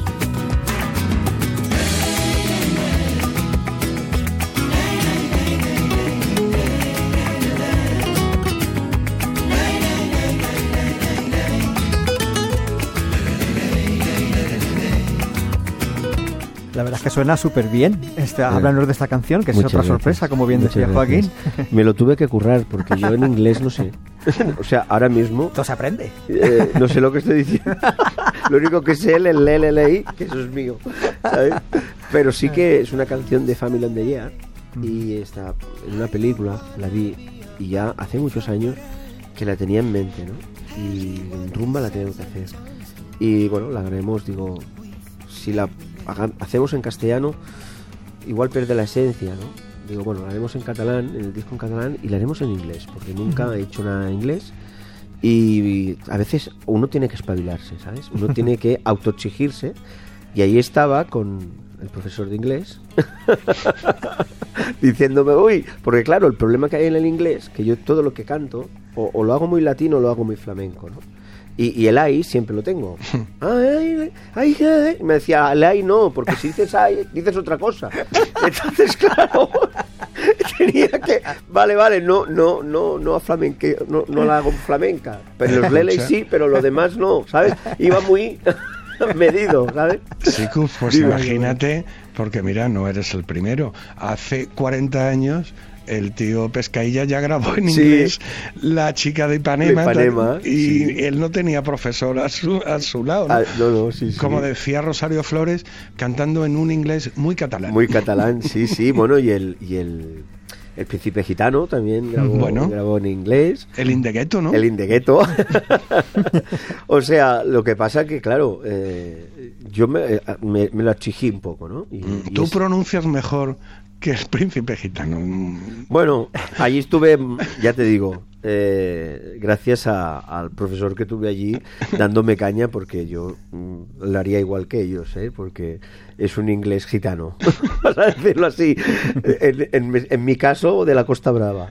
La verdad es que suena súper bien. Háblanos de esta canción, que es otra sorpresa, como bien decía Joaquín. Me lo tuve que currar, porque yo en inglés no sé. O sea, ahora mismo... Todo se aprende. No sé lo que estoy diciendo. Lo único que sé es el leí, que eso es mío, ¿sabes? Pero sí que es una canción de Family on the Year, y está en una película, la vi, y ya hace muchos años que la tenía en mente, ¿no? Y en rumba la tengo que hacer. Y bueno, la haremos, digo, si la hacemos en castellano, igual pierde la esencia, ¿no? Digo, bueno, la haremos en catalán, en el disco en catalán, y la haremos en inglés, porque nunca he hecho nada en inglés, y a veces uno tiene que espabilarse, ¿sabes? Uno tiene que autoexigirse, y ahí estaba con el profesor de inglés diciéndome, uy, porque claro, el problema que hay en el inglés, que yo todo lo que canto, o lo hago muy latino o lo hago muy flamenco, ¿no? Y el ay siempre lo tengo. Ay, me decía, el ay no, porque si dices ay, dices otra cosa. Entonces, claro, tenía que... Vale, no a flamenca, no la hago flamenca. Pero los leles sí, pero lo demás no, ¿sabes? Iba muy medido, ¿sabes? Sí, pues imagínate, porque mira, no eres el primero. Hace 40 años... el tío Pescailla ya grabó en inglés La chica de Ipanema, y él no tenía profesor a su lado, ¿no? Como decía Rosario Flores, cantando en un inglés muy catalán. Muy catalán, sí. Bueno, y el Príncipe Gitano también grabó en inglés. El Indegueto, ¿no? El Indegueto. O sea, lo que pasa que, claro, yo me lo achijí un poco, ¿no? Tú pronuncias mejor que el Príncipe Gitano. Bueno, allí estuve, ya te digo, gracias al profesor que tuve allí dándome caña, porque yo lo haría igual que ellos, porque es un inglés gitano, para decirlo así, en mi caso, de la Costa Brava.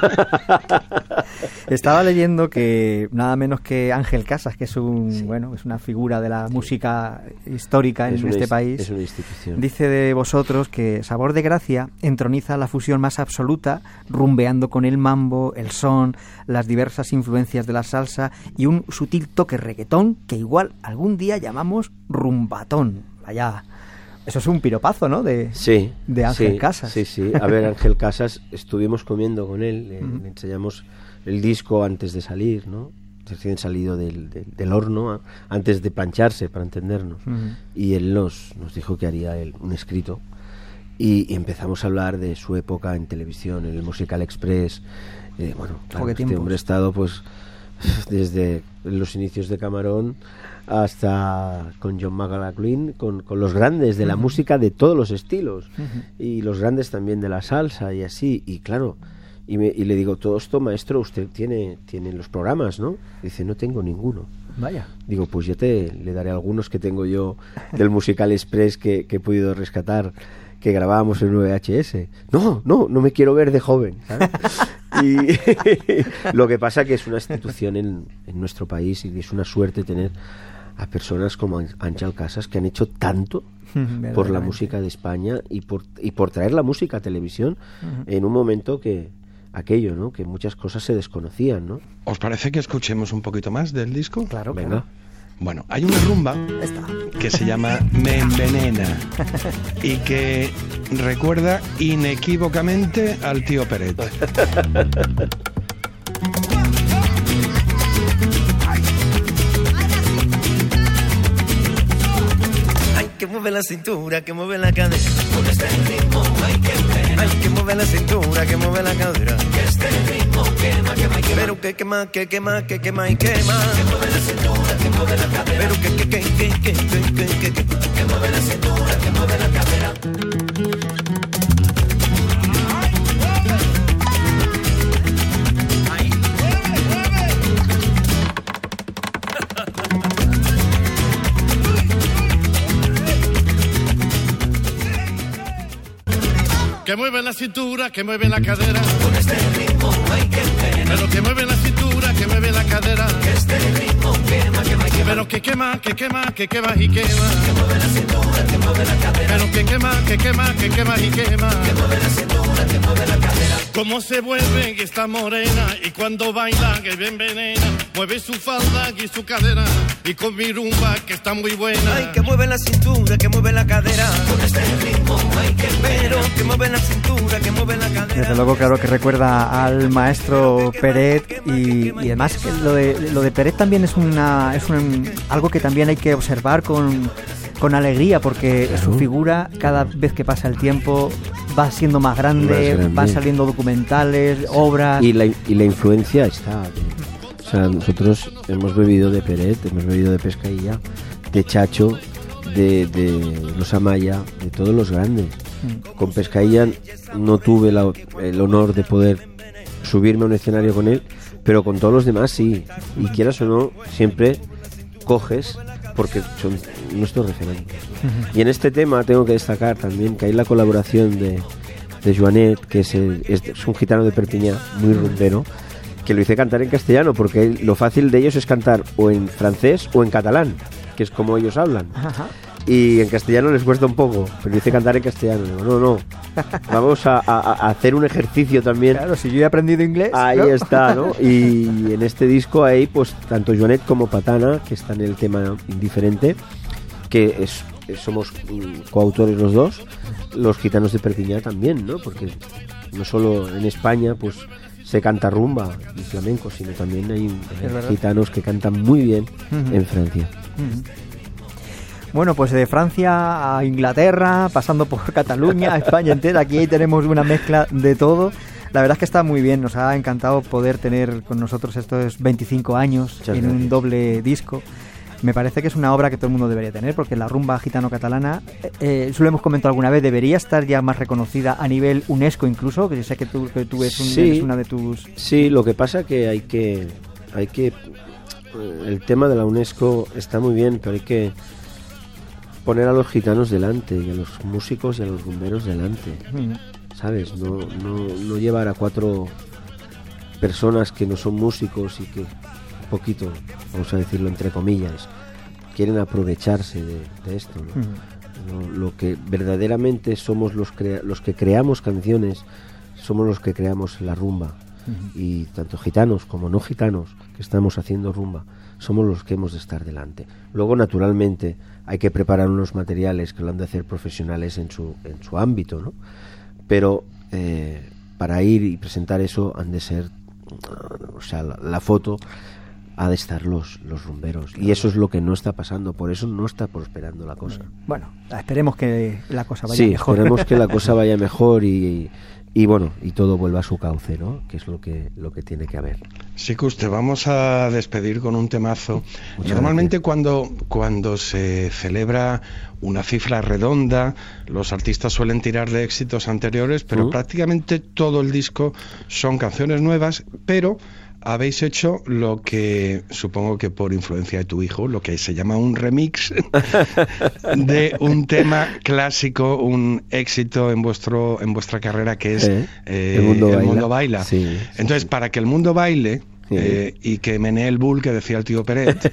Estaba leyendo que nada menos que Ángel Casas, que es es una figura de la música histórica en este país, es una institución. Dice de vosotros que Sabor de Gracia entroniza la fusión más absoluta, rumbeando con el mambo, el son, las diversas influencias de la salsa y un sutil toque reggaetón que igual algún día llamamos rumbatón. Vaya, eso es un piropazo, ¿no? De Ángel Casas. Sí. A ver, Ángel Casas, estuvimos comiendo con él, le enseñamos el disco antes de salir, ¿no? Recién salido del horno, antes de plancharse, para entendernos. Y él nos dijo que haría un escrito. Y empezamos a hablar de su época en televisión, en el Musical Express. Claro, este hombre ha estado pues desde los inicios de Camarón hasta con John McLaughlin, con los grandes de la música de todos los estilos, y los grandes también de la salsa y así. Y claro, y le digo, todo esto, maestro, usted tiene los programas, ¿no? Dice, no tengo ninguno. Vaya. Digo, pues yo le daré algunos que tengo yo del Musical Express que he podido rescatar, que grabábamos en VHS. No me quiero ver de joven, ¿sabes? Y lo que pasa que es una institución en nuestro país, y es una suerte tener a personas como Ángel Casas, que han hecho tanto por la música de España y por traer la música a televisión en un momento que aquello, ¿no? Que muchas cosas se desconocían, ¿no? ¿Os parece que escuchemos un poquito más del disco? Claro, venga. Claro. Bueno, hay una rumba que se llama Me Envenena y que recuerda inequívocamente al tío Peret. Hay que mover la cintura, que mueve la cadera. Con este ritmo hay que mover la cintura, que mueve la cadera. Que este ritmo quema, pero que quema, que quema y quema. Que mueve la cintura, que mueve la cadera. Pero que mueve la cintura, que mueve la cadera. Que mueve la cintura, que mueve la cadera. Con este ritmo hay que envenenar. Pero que mueve la cintura, que mueve la cadera. Que este ritmo quema. Pero que quema y quema. Que mueve la cintura, que mueve la cadera. Pero que quema y quema. Que mueve la cintura, que mueve la cadera. Cómo se vuelve esta morena y cuando baila que bien venena. Mueve su falda y su cadera y con mi rumba que está muy buena. Ay, que mueve la cintura, que mueve la cadera. Con este ritmo hay que pero que mueve la cintura, que mueve la cadera. Desde luego, claro que recuerda al maestro Peret y además que lo de Peret también es algo que también hay que observar con alegría, porque su figura cada vez que pasa el tiempo va siendo más grande. Van saliendo documentales, obras. Y la influencia está. O sea, nosotros hemos bebido de Peret, hemos bebido de Pescailla, de Chacho, de los Amaya, de todos los grandes. Con Pescailla no tuve el honor de poder subirme a un escenario con él, pero con todos los demás sí. Y quieras o no, siempre coges porque son nuestros referentes. Y en este tema tengo que destacar también que hay la colaboración de Joanet, que es un gitano de Perpiñá, muy rumbero, que lo hice cantar en castellano, porque lo fácil de ellos es cantar o en francés o en catalán, que es como ellos hablan. Y en castellano les cuesta un poco, pero dice cantar en castellano. Digo, no, vamos a hacer un ejercicio también. Claro, si yo he aprendido inglés. Ahí ¿no? está, ¿no? Y en este disco hay pues tanto Joanet como Patana, que están en el tema Indiferente, que somos coautores los dos, los gitanos de Perpiñá también, ¿no? Porque no solo en España pues se canta rumba y flamenco, sino también hay gitanos que cantan muy bien en Francia. Bueno, pues de Francia a Inglaterra, pasando por Cataluña, a España entera, aquí tenemos una mezcla de todo. La verdad es que está muy bien, nos ha encantado poder tener con nosotros estos 25 años en un doble disco. Me parece que es una obra que todo el mundo debería tener, porque la rumba gitano-catalana, eso lo hemos comentado alguna vez, debería estar ya más reconocida a nivel UNESCO incluso, que yo sé que tú eres una de tus... Sí, lo que pasa que hay que el tema de la UNESCO está muy bien, pero hay que poner a los gitanos delante, y a los músicos y a los rumberos delante, ¿sabes? No llevar a 4 personas que no son músicos y que un poquito, vamos a decirlo entre comillas, quieren aprovecharse de esto, ¿no? Lo que verdaderamente somos los que creamos canciones, somos los que creamos la rumba. Y tanto gitanos como no gitanos que estamos haciendo rumba somos los que hemos de estar delante. Luego, naturalmente, hay que preparar unos materiales que lo han de hacer profesionales en su ámbito, ¿no? Pero para ir y presentar eso han de ser, o sea, la foto ha de estar los rumberos, y eso es lo que no está pasando, por eso no está prosperando la cosa. Bueno, esperemos que la cosa vaya mejor. Sí, esperemos que la cosa vaya mejor y bueno, y todo vuelva a su cauce, ¿no? Que es lo que tiene que haber. Sí, que usted, vamos a despedir con un temazo. Normalmente cuando se celebra una cifra redonda, los artistas suelen tirar de éxitos anteriores, pero prácticamente todo el disco son canciones nuevas, pero habéis hecho lo que, supongo que por influencia de tu hijo, lo que se llama un remix de un tema clásico, un éxito en vuestra carrera, que es El Mundo Baila. Sí, entonces, para que el mundo baile y que menee el bull, que decía el tío Peret,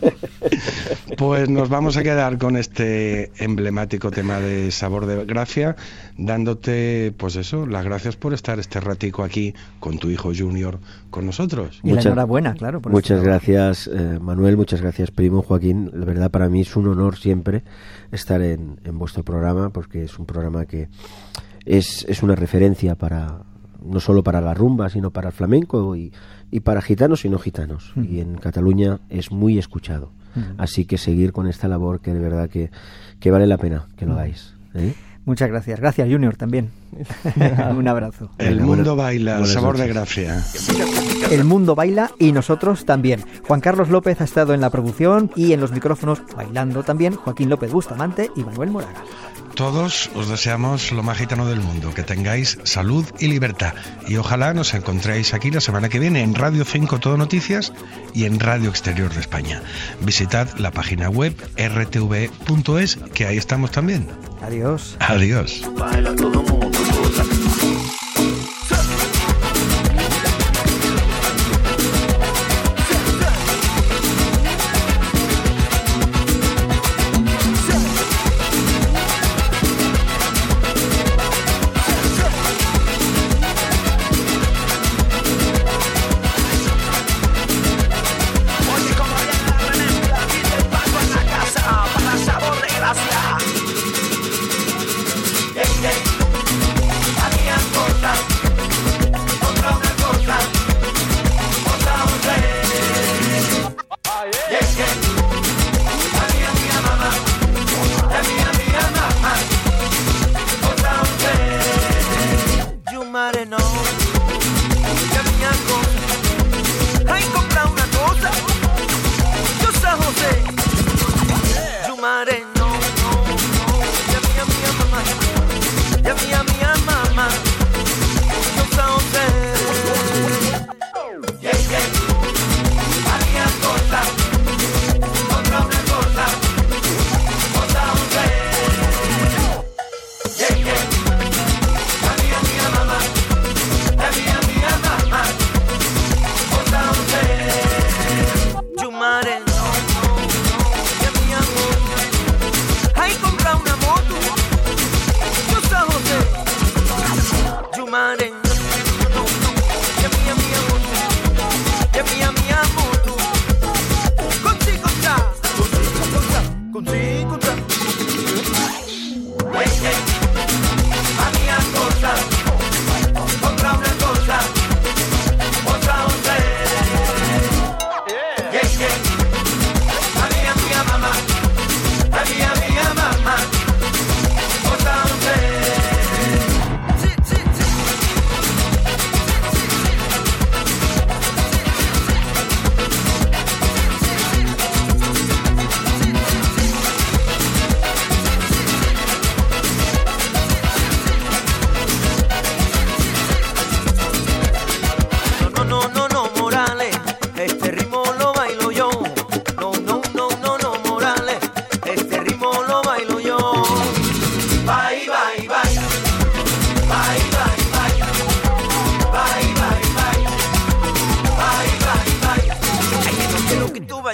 pues nos vamos a quedar con este emblemático tema de Sabor de Gracia, dándote, pues eso, las gracias por estar este ratico aquí con tu hijo Junior con nosotros. Y la enhorabuena, claro. Muchas gracias, Manuel, muchas gracias, primo Joaquín. La verdad, para mí es un honor siempre estar en vuestro programa, porque es un programa que es una referencia no solo para la rumba, sino para el flamenco y para gitanos y no gitanos. Y en Cataluña es muy escuchado. Así que seguir con esta labor, que de verdad que vale la pena que lo hagáis. Muchas gracias. Gracias, Junior, también. Un abrazo. El mundo baila, Sabor de Gracia. El mundo baila y nosotros también. Juan Carlos López ha estado en la producción y en los micrófonos bailando también Joaquín López Bustamante y Manuel Moragas. Todos os deseamos lo más gitano del mundo, que tengáis salud y libertad. Y ojalá nos encontréis aquí la semana que viene en Radio 5 Todo Noticias y en Radio Exterior de España. Visitad la página web rtv.es, que ahí estamos también. Adiós. Adiós. Baila todo mundo.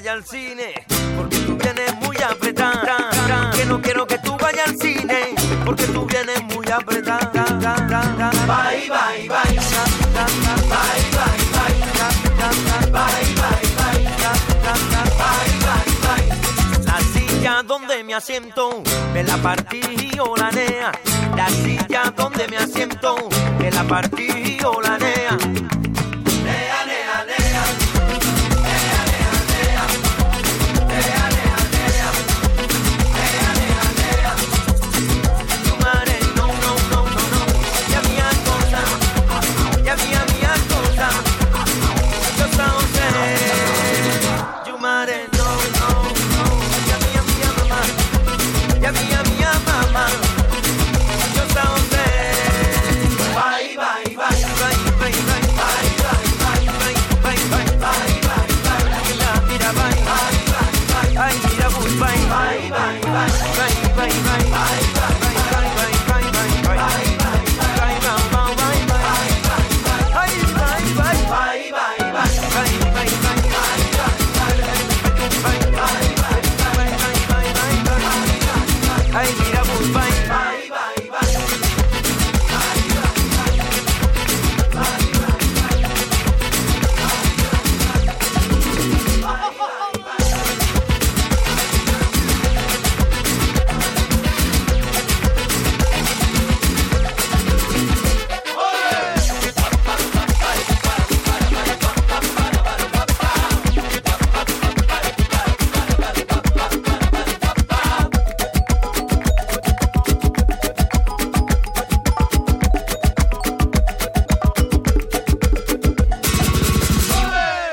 vayas al cine, porque tú vienes muy apretada. Que no quiero que tú vayas al cine, porque tú vienes muy apretada. Bye, bye, bye. Bye, bye, bye. Bye, bye, bye. Bye, bye, bye. La silla donde me asiento, me la partí o la nea. La silla donde me asiento, me la partí o la nea.